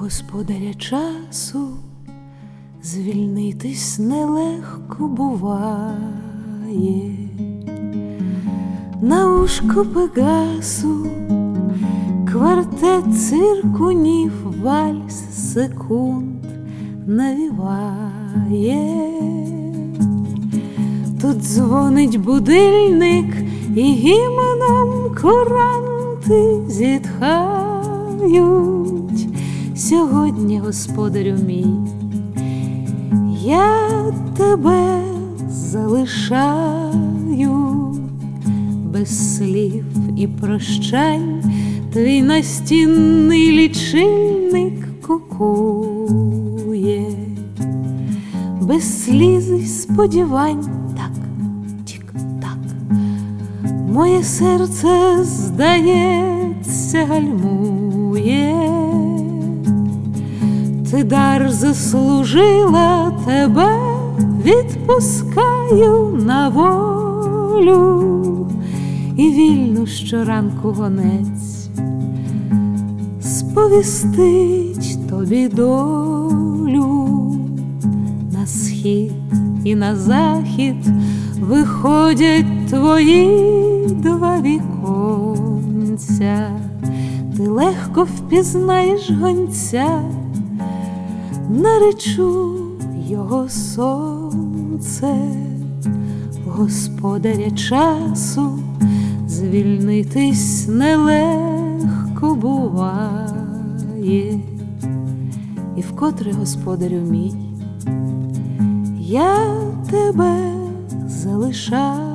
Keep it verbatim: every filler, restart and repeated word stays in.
господаря часу звільнитись нелегко буває. На ушко Пегасу квартет циркунів вальс секунд навіває. Тут дзвонить будильник, і гімном куранти зітхають. Сьогодні, господарю мій, я тебе залишаю. Без слів і прощань твій настінний лічильник кукує. Без сліз і сподівань, так, тік-так, моє серце, здається, гальмує. Ти дар заслужила, тебе відпускаю на волю. І вільно щоранку гонець сповістить тобі долю. На схід і на захід виходять твої два віконця. Ти легко впізнаєш гонця, наречу його сонце. Господаря часу звільнитись нелегко буває. І вкотре, господарю мій, я тебе залишаю.